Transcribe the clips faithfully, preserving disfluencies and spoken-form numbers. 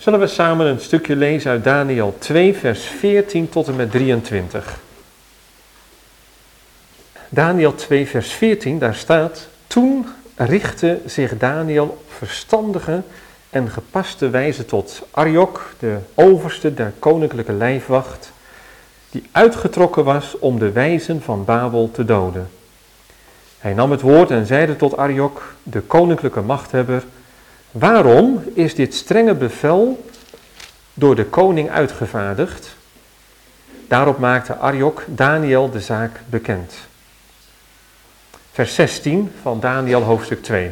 Zullen we samen een stukje lezen uit Daniël twee, vers veertien tot en met drieëntwintig. Daniël twee, vers veertien, daar staat: Toen richtte zich Daniël op verstandige en gepaste wijze tot Arioch, de overste der koninklijke lijfwacht, die uitgetrokken was om de wijzen van Babel te doden. Hij nam het woord en zeide tot Arioch, de koninklijke machthebber: Waarom is dit strenge bevel door de koning uitgevaardigd? Daarop maakte Arioch Daniël de zaak bekend. Vers zestien van Daniël hoofdstuk twee.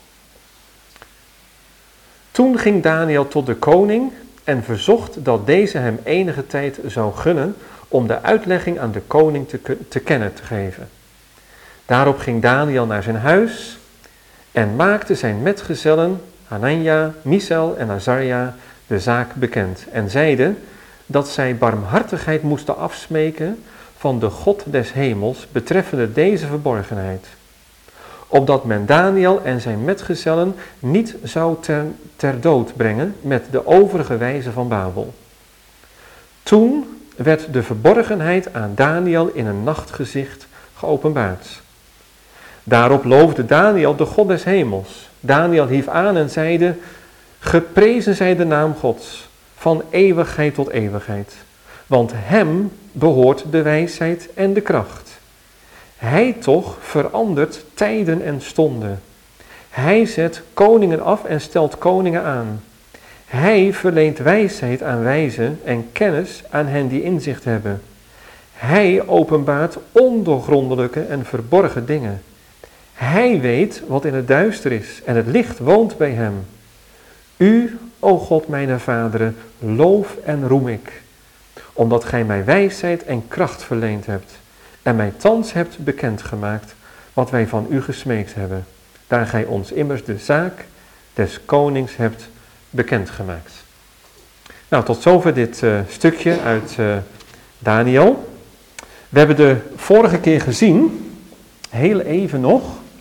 Toen ging Daniël tot de koning en verzocht dat deze hem enige tijd zou gunnen om de uitlegging aan de koning te, te kennen te geven. Daarop ging Daniël naar zijn huis en maakte zijn metgezellen Hanania, Misael en Azaria de zaak bekend en zeide dat zij barmhartigheid moesten afsmeken van de God des hemels betreffende deze verborgenheid, opdat men Daniël en zijn metgezellen niet zou ter, ter dood brengen met de overige wijzen van Babel. Toen werd de verborgenheid aan Daniël in een nachtgezicht geopenbaard. Daarop loofde Daniël de God des hemels. Daniël hief aan en zeide: Geprezen zij de naam Gods, van eeuwigheid tot eeuwigheid. Want hem behoort de wijsheid en de kracht. Hij toch verandert tijden en stonden. Hij zet koningen af en stelt koningen aan. Hij verleent wijsheid aan wijzen en kennis aan hen die inzicht hebben. Hij openbaart ondoorgrondelijke en verborgen dingen. Hij weet wat in het duister is en het licht woont bij hem. U, o God mijn vaderen, loof en roem ik, omdat gij mij wijsheid en kracht verleend hebt en mij thans hebt bekendgemaakt wat wij van u gesmeekt hebben, daar gij ons immers de zaak des konings hebt bekendgemaakt. Nou, tot zover dit uh, stukje uit uh, Daniël. We hebben de vorige keer gezien, heel even nog,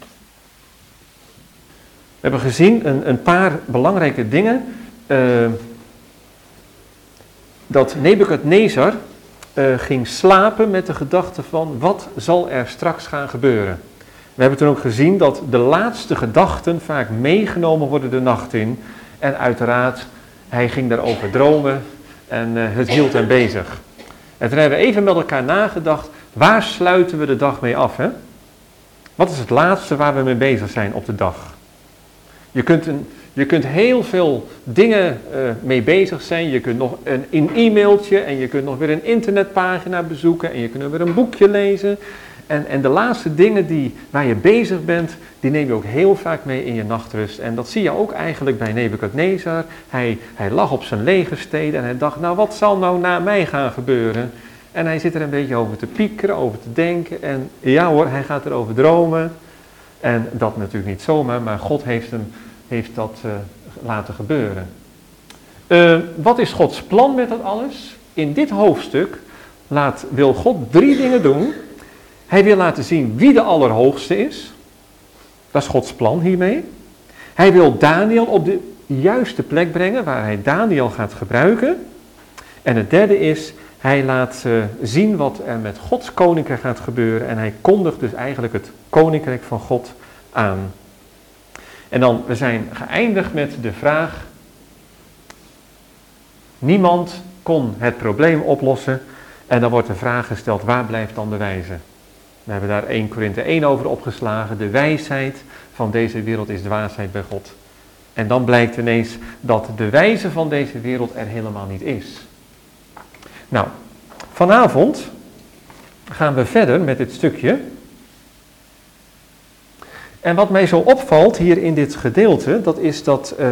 we hebben gezien een, een paar belangrijke dingen. Uh, dat Nebukadnezar uh, ging slapen met de gedachte van: wat zal er straks gaan gebeuren? We hebben toen ook gezien dat de laatste gedachten vaak meegenomen worden de nacht in. En uiteraard, hij ging daarover dromen en uh, het hield hem bezig. En toen hebben we even met elkaar nagedacht: waar sluiten we de dag mee af? Hè? Wat is het laatste waar we mee bezig zijn op de dag? Je kunt, een, je kunt heel veel dingen uh, mee bezig zijn. Je kunt nog een, een e-mailtje en je kunt nog weer een internetpagina bezoeken en je kunt weer een boekje lezen. En, en de laatste dingen die, waar je bezig bent, die neem je ook heel vaak mee in je nachtrust. En dat zie je ook eigenlijk bij Nebukadnezar. Hij, hij lag op zijn legerstede en hij dacht: nou, wat zal nou na mij gaan gebeuren? En hij zit er een beetje over te piekeren, over te denken. En ja hoor, hij gaat erover dromen. En dat natuurlijk niet zomaar, maar God heeft hem heeft dat uh, laten gebeuren. Uh, wat is Gods plan met dat alles? In dit hoofdstuk laat, wil God drie dingen doen. Hij wil laten zien wie de Allerhoogste is. Dat is Gods plan hiermee. Hij wil Daniël op de juiste plek brengen, waar hij Daniël gaat gebruiken. En het derde is, hij laat uh, zien wat er met Gods koninkrijk gaat gebeuren. En hij kondigt dus eigenlijk het koninkrijk van God aan. En dan, we zijn geëindigd met de vraag: niemand kon het probleem oplossen. En dan wordt de vraag gesteld: waar blijft dan de wijze? We hebben daar Eerste Korinthe één over opgeslagen. De wijsheid van deze wereld is dwaasheid bij God. En dan blijkt ineens dat de wijze van deze wereld er helemaal niet is. Nou, vanavond gaan we verder met dit stukje. En wat mij zo opvalt hier in dit gedeelte, dat is dat uh,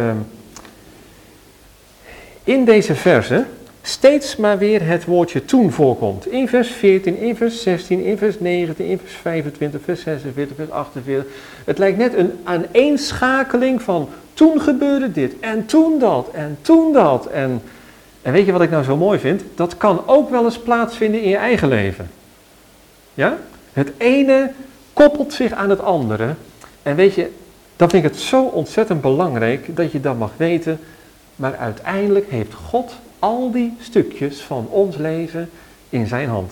in deze verse steeds maar weer het woordje toen voorkomt. In vers veertien, in vers zestien, in vers negentien, in vers vijfentwintig, vers zesenveertig, vers achtenveertig. Het lijkt net een aaneenschakeling van toen gebeurde dit en toen dat en toen dat. En, en weet je wat ik nou zo mooi vind? Dat kan ook wel eens plaatsvinden in je eigen leven. Ja? Het ene koppelt zich aan het andere. En weet je, dan vind ik het zo ontzettend belangrijk dat je dan mag weten: maar uiteindelijk heeft God al die stukjes van ons leven in zijn hand.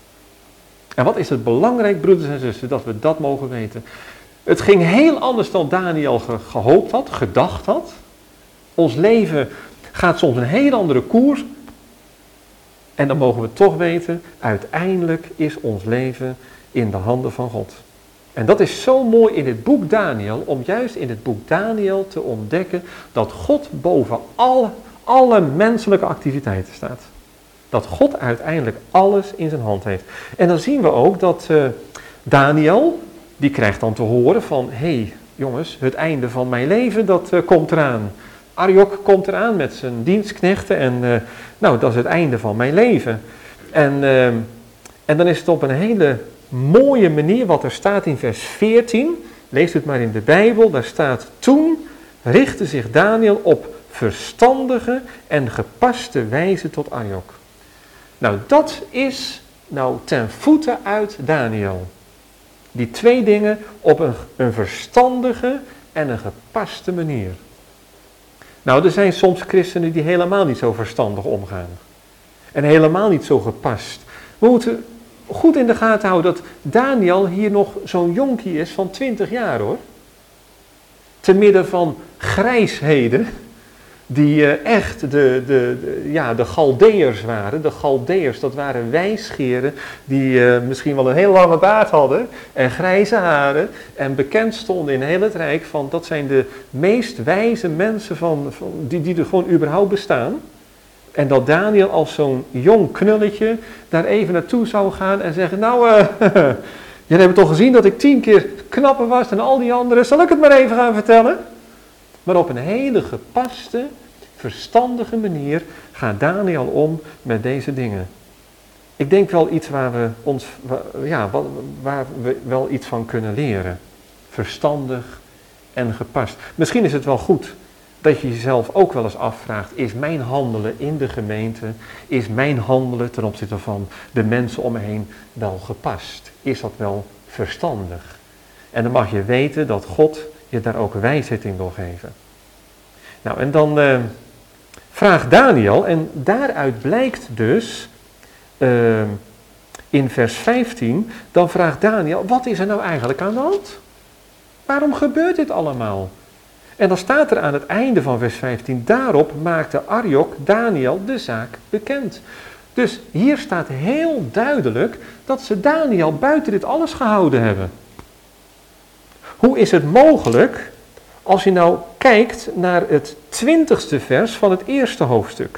En wat is het belangrijk, broeders en zussen, dat we dat mogen weten. Het ging heel anders dan Daniel ge- gehoopt had, gedacht had. Ons leven gaat soms een heel andere koers. En dan mogen we toch weten, uiteindelijk is ons leven in de handen van God. En dat is zo mooi in het boek Daniel, om juist in het boek Daniel te ontdekken dat God boven alle, alle menselijke activiteiten staat. Dat God uiteindelijk alles in zijn hand heeft. En dan zien we ook dat uh, Daniel, die krijgt dan te horen van, hé hey, jongens, het einde van mijn leven, dat uh, komt eraan. Arjok komt eraan met zijn dienstknechten en uh, nou, dat is het einde van mijn leven. En, uh, en dan is het op een hele mooie manier wat er staat in vers veertien. Lees het maar in de Bijbel, daar staat, toen richtte zich Daniel op verstandige en gepaste wijze tot Arjok. Nou, dat is nou ten voeten uit Daniel. Die twee dingen op een, een verstandige en een gepaste manier. Nou, er zijn soms christenen die helemaal niet zo verstandig omgaan. En helemaal niet zo gepast. We moeten goed in de gaten houden dat Daniel hier nog zo'n jonkie is van twintig jaar hoor. Te midden van grijsheden. Die uh, echt de, de, de, ja, de Galdeërs waren. De Galdeërs, dat waren wijsgeren die uh, misschien wel een heel lange baard hadden. En grijze haren. En bekend stonden in heel het Rijk van dat zijn de meest wijze mensen van, van, die, die er gewoon überhaupt bestaan. En dat Daniel als zo'n jong knulletje daar even naartoe zou gaan en zeggen, nou, uh, jullie hebben toch gezien dat ik tien keer knapper was dan al die anderen. Zal ik het maar even gaan vertellen? Maar op een hele gepaste, verstandige manier gaat Daniel om met deze dingen. Ik denk wel iets waar we ons, ja, waar we wel iets van kunnen leren. Verstandig en gepast. Misschien is het wel goed dat je jezelf ook wel eens afvraagt, is mijn handelen in de gemeente, is mijn handelen ten opzichte van de mensen om me heen wel gepast? Is dat wel verstandig? En dan mag je weten dat God je daar ook wijsheid in wil geven. Nou, en dan uh, vraagt Daniel, en daaruit blijkt dus, uh, in vers vijftien, dan vraagt Daniel, wat is er nou eigenlijk aan de hand? Waarom gebeurt dit allemaal? En dan staat er aan het einde van vers vijftien, daarop maakte Arjok Daniel de zaak bekend. Dus hier staat heel duidelijk dat ze Daniel buiten dit alles gehouden hebben. Hoe is het mogelijk als je nou kijkt naar het twintigste vers van het eerste hoofdstuk?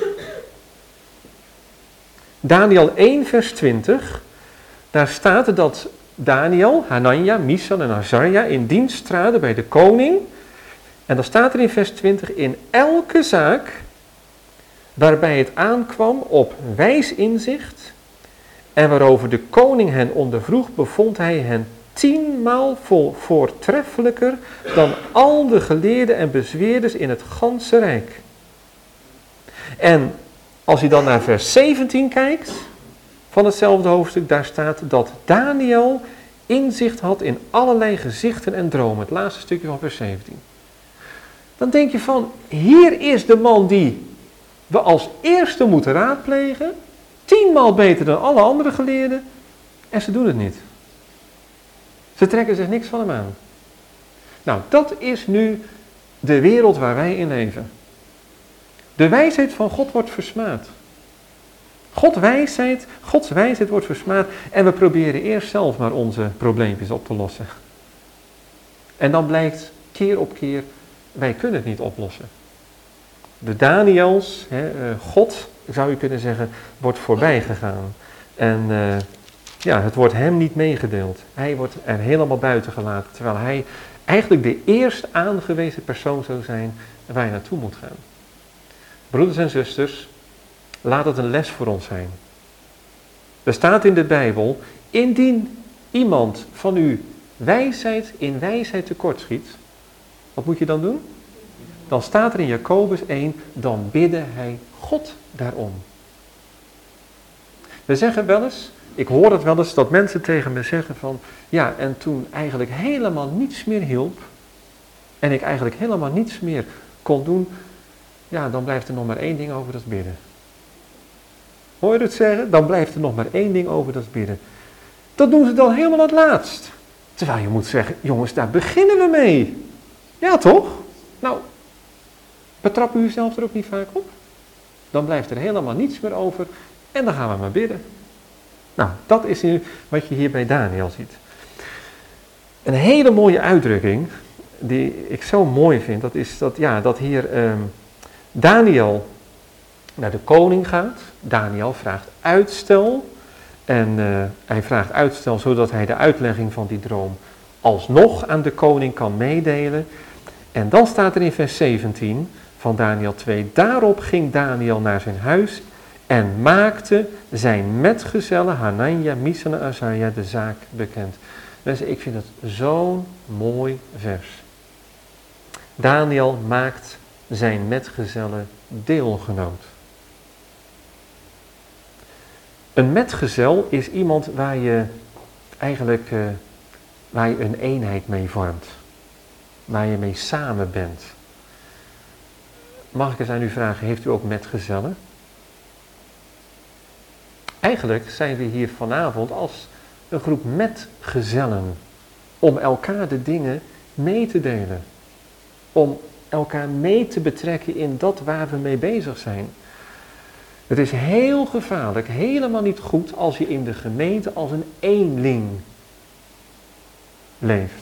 Daniel één vers twintig, daar staat dat Daniel, Hanania, Mishael en Azaria in dienst traden bij de koning. En dan staat er in vers twintig, in elke zaak waarbij het aankwam op wijs inzicht en waarover de koning hen ondervroeg, bevond hij hen tienmaal vol voortreffelijker dan al de geleerden en bezweerders in het ganse rijk. En als je dan naar vers zeventien kijkt van hetzelfde hoofdstuk, daar staat dat Daniel inzicht had in allerlei gezichten en dromen. Het laatste stukje van vers zeventien. Dan denk je van, hier is de man die we als eerste moeten raadplegen, tienmaal beter dan alle andere geleerden, en ze doen het niet. Ze trekken zich niks van hem aan. Nou, dat is nu de wereld waar wij in leven. De wijsheid van God wordt versmaad. God wijsheid, Gods wijsheid wordt versmaad en we proberen eerst zelf maar onze probleempjes op te lossen. En dan blijkt keer op keer, wij kunnen het niet oplossen. De Daniels, hè, God zou je kunnen zeggen, wordt voorbij gegaan. En uh, ja, het wordt hem niet meegedeeld. Hij wordt er helemaal buiten gelaten, terwijl hij eigenlijk de eerst aangewezen persoon zou zijn waar je naartoe moet gaan. Broeders en zusters, laat het een les voor ons zijn. Er staat in de Bijbel, indien iemand van u wijsheid in wijsheid tekortschiet, wat moet je dan doen? Dan staat er in Jacobus één, dan bidde hij God daarom. We zeggen wel eens, ik hoor het wel eens, dat mensen tegen me zeggen van, ja, en toen eigenlijk helemaal niets meer hielp, en ik eigenlijk helemaal niets meer kon doen, ja, dan blijft er nog maar één ding over, dat is bidden. Hoor je het zeggen? Dan blijft er nog maar één ding over, dat is bidden. Dat doen ze dan helemaal het laatst. Terwijl je moet zeggen, jongens, daar beginnen we mee. Ja, toch? Nou, betrap u uzelf er ook niet vaak op? Dan blijft er helemaal niets meer over en dan gaan we maar bidden. Nou, dat is nu wat je hier bij Daniel ziet. Een hele mooie uitdrukking, die ik zo mooi vind, dat is dat, ja, dat hier um, Daniel naar de koning gaat. Daniel vraagt uitstel. En uh, hij vraagt uitstel zodat hij de uitlegging van die droom alsnog aan de koning kan meedelen. En dan staat er in vers zeventien van Daniel twee, daarop ging Daniel naar zijn huis en maakte zijn metgezellen Hanania, Misana en Azaria de zaak bekend. Mensen, ik vind het zo'n mooi vers. Daniel maakt zijn metgezellen deelgenoot. Een metgezel is iemand waar je eigenlijk uh, waar je een eenheid mee vormt. Waar je mee samen bent. Mag ik eens aan u vragen, heeft u ook metgezellen? Eigenlijk zijn we hier vanavond als een groep metgezellen. Om elkaar de dingen mee te delen. Om elkaar mee te betrekken in dat waar we mee bezig zijn. Het is heel gevaarlijk, helemaal niet goed als je in de gemeente als een eenling leeft.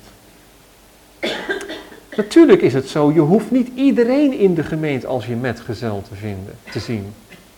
Natuurlijk is het zo, je hoeft niet iedereen in de gemeente als je metgezel te vinden, te zien.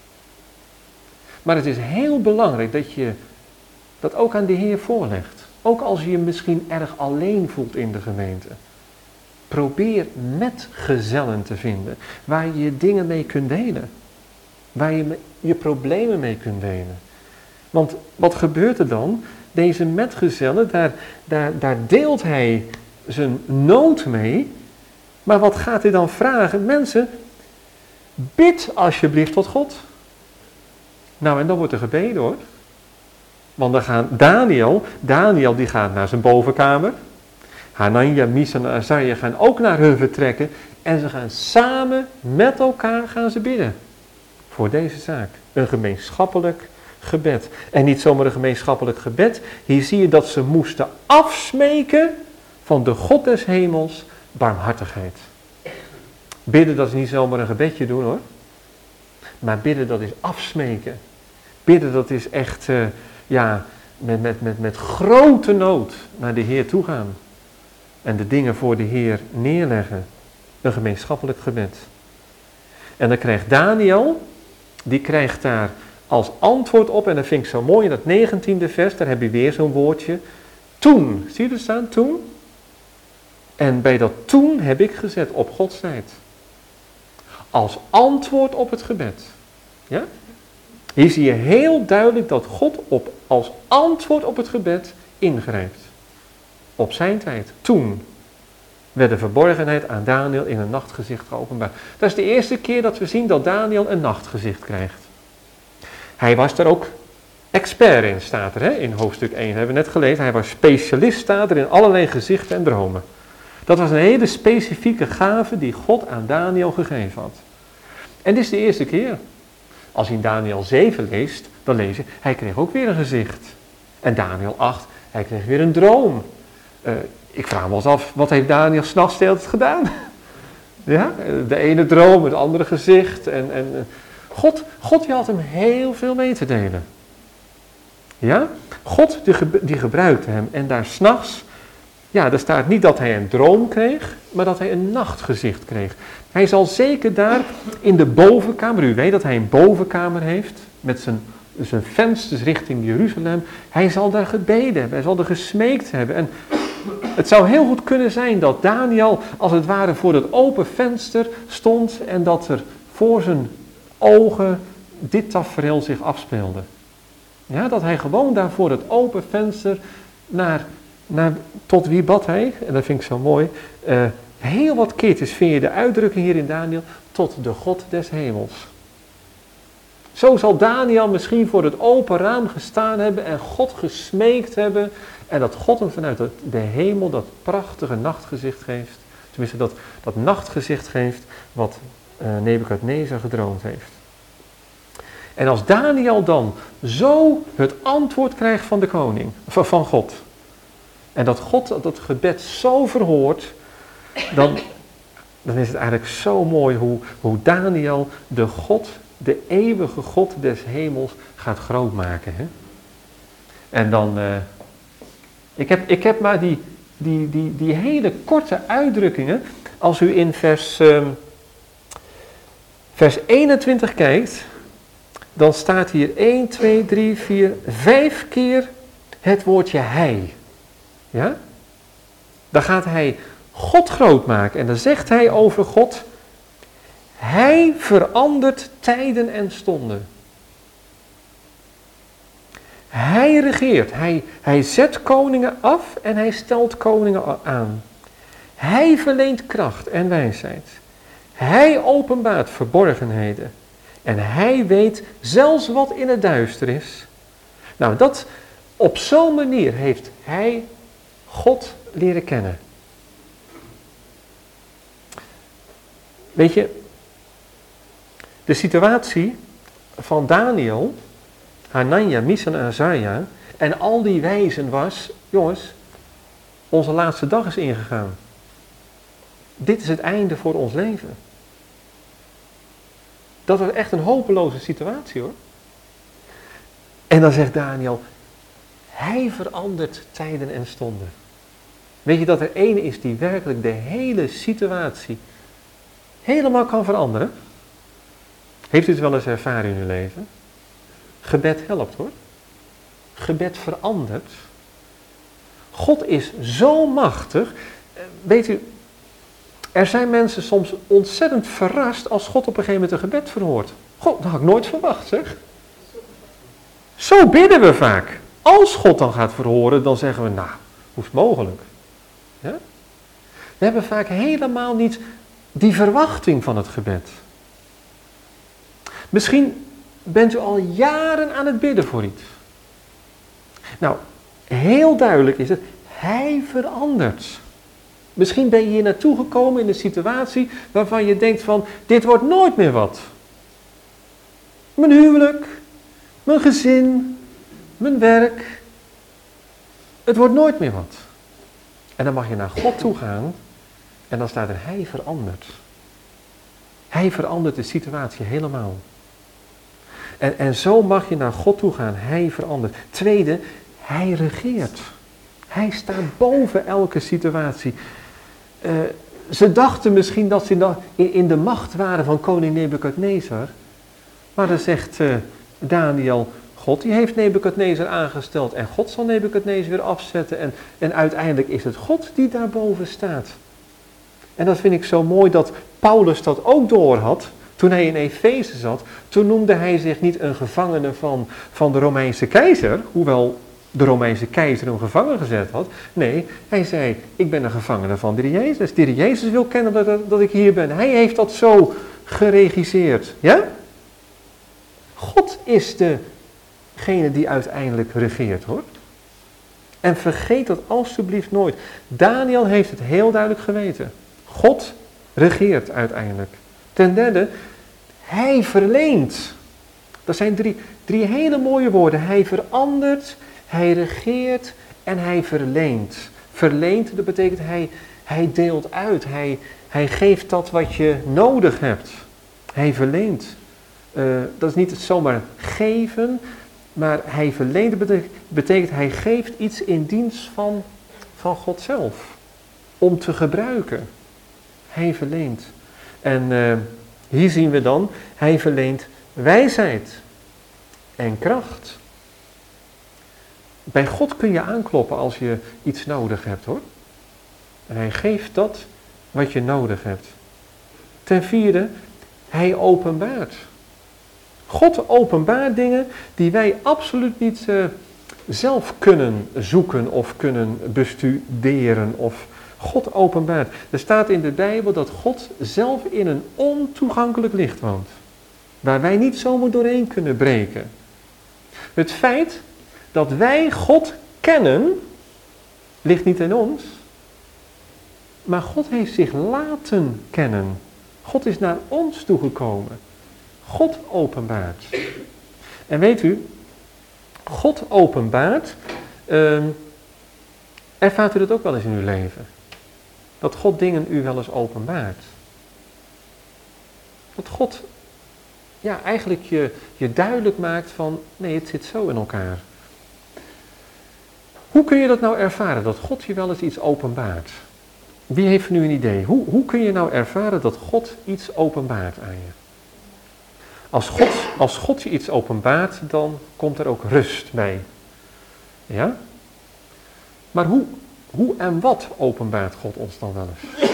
Maar het is heel belangrijk dat je dat ook aan de Heer voorlegt. Ook als je je misschien erg alleen voelt in de gemeente. Probeer metgezellen te vinden, waar je je dingen mee kunt delen. Waar je je problemen mee kunt delen. Want wat gebeurt er dan? Deze metgezellen, daar, daar, daar deelt hij zijn nood mee. Maar wat gaat hij dan vragen? Mensen, bid alsjeblieft tot God. Nou, en dan wordt er gebeden hoor. Want dan gaan Daniel, Daniel die gaat naar zijn bovenkamer. Hanania, Misana en Azaria gaan ook naar hun vertrekken. En ze gaan samen met elkaar gaan ze bidden. Voor deze zaak. Een gemeenschappelijk gebed. En niet zomaar een gemeenschappelijk gebed. Hier zie je dat ze moesten afsmeken van de God des hemels barmhartigheid. Bidden, dat is niet zomaar een gebedje doen hoor. Maar bidden, dat is afsmeken. Bidden, dat is echt, uh, ja, met, met, met, met grote nood naar de Heer toe gaan. En de dingen voor de Heer neerleggen. Een gemeenschappelijk gebed. En dan krijgt Daniel, die krijgt daar als antwoord op, en dat vind ik zo mooi in dat negentiende vers, daar heb je weer zo'n woordje. Toen, zie je er staan, toen? En bij dat toen heb ik gezet op Gods tijd. Als antwoord op het gebed. Ja? Hier zie je heel duidelijk dat God op, als antwoord op het gebed ingrijpt. Op zijn tijd, toen werd de verborgenheid aan Daniel in een nachtgezicht geopenbaard. Dat is de eerste keer dat we zien dat Daniel een nachtgezicht krijgt. Hij was er ook expert in, staat er hè? In hoofdstuk één. Dat hebben we net gelezen. Hij was specialist, staat er, in allerlei gezichten en dromen. Dat was een hele specifieke gave die God aan Daniel gegeven had. En dit is de eerste keer. Als je in Daniel zeven leest, dan lees je, hij kreeg ook weer een gezicht. En Daniel acht, hij kreeg weer een droom. Uh, ik vraag me wel eens af, wat heeft Daniel 's nachts steeds gedaan? Ja, de ene droom, het andere gezicht. En, en, God, God die had hem heel veel mee te delen. Ja, God die, die gebruikte hem. En daar 's nachts, ja, er staat niet dat hij een droom kreeg, maar dat hij een nachtgezicht kreeg. Hij zal zeker daar in de bovenkamer, u weet dat hij een bovenkamer heeft, met zijn, zijn vensters richting Jeruzalem. Hij zal daar gebeden hebben, hij zal er gesmeekt hebben. En het zou heel goed kunnen zijn dat Daniel als het ware voor het open venster stond en dat er voor zijn ogen dit tafereel zich afspeelde. Ja, dat hij gewoon daar voor het open venster naar, naar tot wie bad hij? En dat vind ik zo mooi. Uh, heel wat keertjes vind je de uitdrukking hier in Daniel, tot de God des hemels. Zo zal Daniel misschien voor het open raam gestaan hebben en God gesmeekt hebben. En dat God hem vanuit de hemel dat prachtige nachtgezicht geeft. Tenminste, dat, dat nachtgezicht geeft wat uh, Nebukadnezar gedroomd heeft. En als Daniel dan zo het antwoord krijgt van de koning, van, van God, en dat God dat gebed zo verhoort, dan, dan is het eigenlijk zo mooi hoe, hoe Daniel de God, de eeuwige God des hemels, gaat grootmaken. Hè? En dan, uh, ik, heb, ik heb maar die, die, die, die hele korte uitdrukkingen, als u in vers, um, vers eenentwintig kijkt, dan staat hier één, twee, drie, vier, vijf keer het woordje hij. Ja? Dan gaat hij God groot maken en dan zegt hij over God, hij verandert tijden en stonden. Hij regeert, hij, hij zet koningen af en hij stelt koningen aan. Hij verleent kracht en wijsheid. Hij openbaart verborgenheden. En hij weet zelfs wat in het duister is. Nou, dat op zo'n manier heeft hij God leren kennen. Weet je, de situatie van Daniel, Hanania, Mishael en Azaria en al die wijzen was, jongens, onze laatste dag is ingegaan. Dit is het einde voor ons leven. Dat was echt een hopeloze situatie hoor. En dan zegt Daniel, hij verandert tijden en stonden. Weet je dat er ene is die werkelijk de hele situatie helemaal kan veranderen? Heeft u het wel eens ervaren in uw leven? Gebed helpt hoor. Gebed verandert. God is zo machtig. Weet u, er zijn mensen soms ontzettend verrast als God op een gegeven moment een gebed verhoort. God, dat had ik nooit verwacht zeg. Zo bidden we vaak. Als God dan gaat verhoren, dan zeggen we, nou, hoe is het mogelijk? Ja? We hebben vaak helemaal niet die verwachting van het gebed. Misschien bent u al jaren aan het bidden voor iets. Nou, heel duidelijk is het, hij verandert. Misschien ben je hier naartoe gekomen in een situatie waarvan je denkt van, dit wordt nooit meer wat. Mijn huwelijk, mijn gezin, mijn werk. Het wordt nooit meer wat. En dan mag je naar God toe gaan en dan staat er, hij verandert. Hij verandert de situatie helemaal. En, en zo mag je naar God toe gaan, hij verandert. Tweede, hij regeert. Hij staat boven elke situatie. Uh, ze dachten misschien dat ze in de, in, in de macht waren van koning Nebukadnezar. Maar dan zegt uh, Daniel, God die heeft Nebukadnezar aangesteld en God zal Nebukadnezar weer afzetten. En, en uiteindelijk is het God die daarboven staat. En dat vind ik zo mooi dat Paulus dat ook doorhad. Toen hij in Efeze zat, toen noemde hij zich niet een gevangene van, van de Romeinse keizer, hoewel de Romeinse keizer hem gevangen gezet had. Nee, hij zei, ik ben een gevangene van de Heer Jezus. De Heer Jezus wil kennen dat, dat ik hier ben. Hij heeft dat zo geregisseerd. Ja? God is degene die uiteindelijk regeert hoor. En vergeet dat alsjeblieft nooit. Daniel heeft het heel duidelijk geweten. God regeert uiteindelijk. Ten derde, hij verleent. Dat zijn drie, drie hele mooie woorden. Hij verandert, hij regeert en hij verleent. Verleent, dat betekent hij, hij deelt uit. Hij, hij geeft dat wat je nodig hebt. Hij verleent. Uh, dat is niet het zomaar geven, maar hij verleent, dat betekent, betekent hij geeft iets in dienst van, van God zelf. Om te gebruiken. Hij verleent. En uh, hier zien we dan, hij verleent wijsheid en kracht. Bij God kun je aankloppen als je iets nodig hebt hoor. En hij geeft dat wat je nodig hebt. Ten vierde, hij openbaart. God openbaart dingen die wij absoluut niet uh, zelf kunnen zoeken of kunnen bestuderen of God openbaart. Er staat in de Bijbel dat God zelf in een ontoegankelijk licht woont. Waar wij niet zomaar doorheen kunnen breken. Het feit dat wij God kennen, ligt niet in ons. Maar God heeft zich laten kennen. God is naar ons toegekomen. God openbaart. En weet u, God openbaart, uh, ervaart u dat ook wel eens in uw leven? Dat God dingen u wel eens openbaart. Dat God ja, eigenlijk je, je duidelijk maakt van, nee, het zit zo in elkaar. Hoe kun je dat nou ervaren, dat God je wel eens iets openbaart? Wie heeft nu een idee? Hoe, hoe kun je nou ervaren dat God iets openbaart aan je? Als God, als God je iets openbaart, dan komt er ook rust bij. Ja? Maar hoe, hoe en wat openbaart God ons dan wel eens?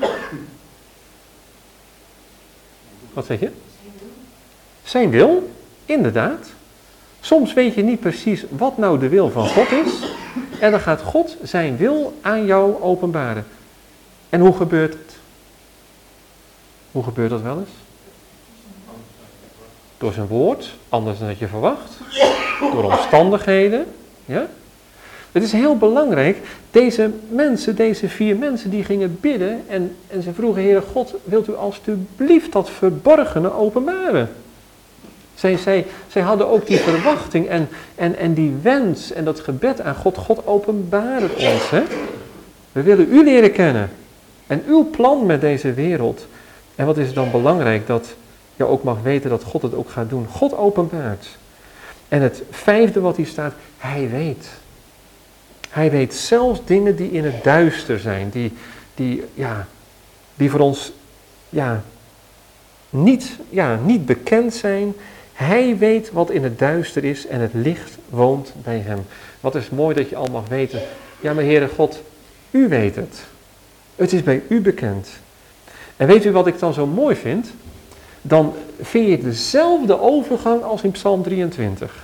Wat zeg je? Zijn wil, inderdaad. Soms weet je niet precies wat nou de wil van God is. En dan gaat God zijn wil aan jou openbaren. En hoe gebeurt het? Hoe gebeurt dat wel eens? Door zijn woord, anders dan dat je verwacht. Door omstandigheden. Ja? Het is heel belangrijk. Deze mensen, deze vier mensen, die gingen bidden. En, en ze vroegen, Heere God, wilt u alstublieft dat verborgene openbaren? Zij, zij, zij hadden ook die verwachting en, en, en die wens en dat gebed aan God. God, openbaar het ons. Hè? We willen u leren kennen. En uw plan met deze wereld. En wat is het dan belangrijk dat je ook mag weten dat God het ook gaat doen. God openbaart. En het vijfde wat hier staat, hij weet. Hij weet zelfs dingen die in het duister zijn. Die, die, ja, die voor ons ja, niet, ja, niet bekend zijn. Hij weet wat in het duister is en het licht woont bij hem. Wat is mooi dat je al mag weten. Ja, maar Heere God, u weet het. Het is bij u bekend. En weet u wat ik dan zo mooi vind? Dan vind je dezelfde overgang als in Psalm drieëntwintig.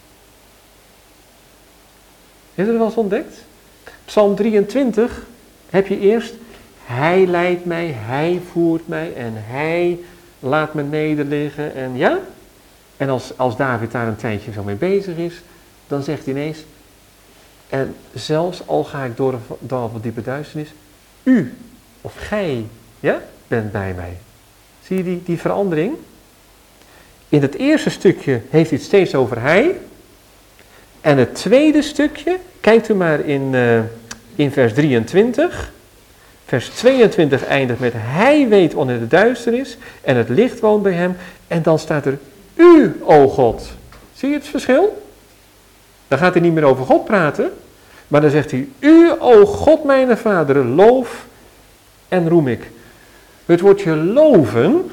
Heeft u dat wel eens ontdekt? Psalm drieëntwintig heb je eerst, hij leidt mij, hij voert mij en hij laat me nederliggen en ja? En als, als David daar een tijdje zo mee bezig is, dan zegt hij ineens, en zelfs al ga ik door een dal van diepe duisternis, u of gij ja, bent bij mij. Zie je die, die verandering? In het eerste stukje heeft hij het steeds over hij. En het tweede stukje, kijkt u maar in, uh, in vers drieëntwintig. Vers tweeëntwintig eindigt met hij weet wanneer het duister is en het licht woont bij hem. En dan staat er u, o God. Zie je het verschil? Dan gaat hij niet meer over God praten, maar dan zegt hij u, o God mijn vader, loof en roem ik. Het woordje loven,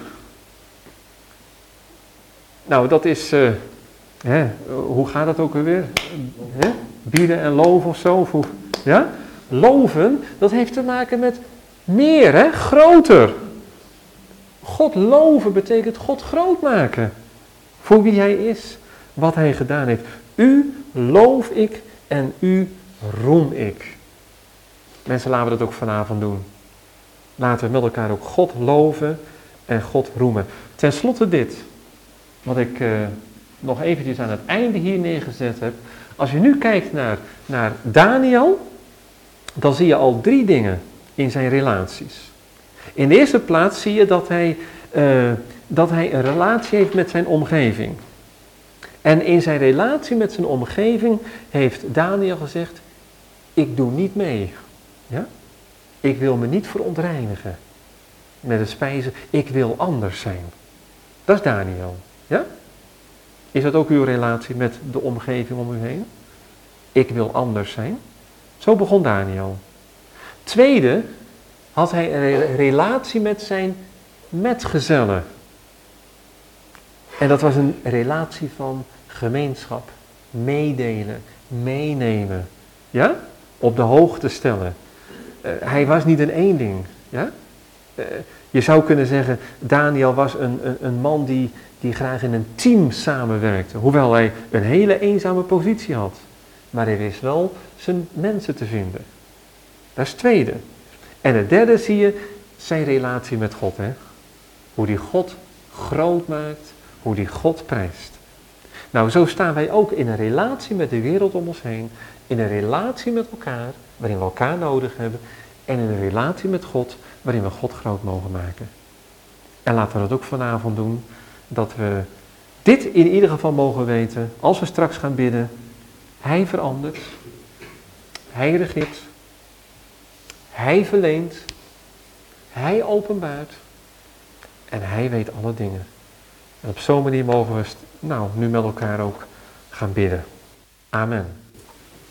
nou dat is, uh, hè, hoe gaat dat ook alweer? Hè? Bieden en loven of zo? Of hoe, ja? Loven, dat heeft te maken met meer, hè? Groter. God loven betekent God groot maken. Voor wie hij is, wat hij gedaan heeft. U loof ik en u roem ik. Mensen, laten we dat ook vanavond doen. Laten we met elkaar ook God loven en God roemen. Ten slotte dit, wat ik uh, nog eventjes aan het einde hier neergezet heb. Als je nu kijkt naar, naar Daniel, dan zie je al drie dingen in zijn relaties. In de eerste plaats zie je dat hij, uh, dat hij een relatie heeft met zijn omgeving. En in zijn relatie met zijn omgeving heeft Daniel gezegd, ik doe niet mee. Ja? Ik wil me niet verontreinigen met het spijzen. Ik wil anders zijn. Dat is Daniel. Ja? Is dat ook uw relatie met de omgeving om u heen? Ik wil anders zijn. Zo begon Daniel. Tweede, had hij een relatie met zijn metgezellen. En dat was een relatie van gemeenschap. Meedelen, meenemen. Ja? Op de hoogte stellen. Uh, hij was niet een eenling. Ja? Uh, je zou kunnen zeggen, Daniel was een, een, een man die, die graag in een team samenwerkte. Hoewel hij een hele eenzame positie had. Maar hij wist wel zijn mensen te vinden. Dat is het tweede. En het derde zie je zijn relatie met God. Hè? Hoe die God groot maakt. Hoe die God prijst. Nou, zo staan wij ook in een relatie met de wereld om ons heen. In een relatie met elkaar, waarin we elkaar nodig hebben. En in een relatie met God, waarin we God groot mogen maken. En laten we dat ook vanavond doen, dat we dit in ieder geval mogen weten, als we straks gaan bidden. Hij verandert, hij regeert, hij verleent, hij openbaart en hij weet alle dingen. En op zo'n manier mogen we nou, nu met elkaar ook gaan bidden. Amen.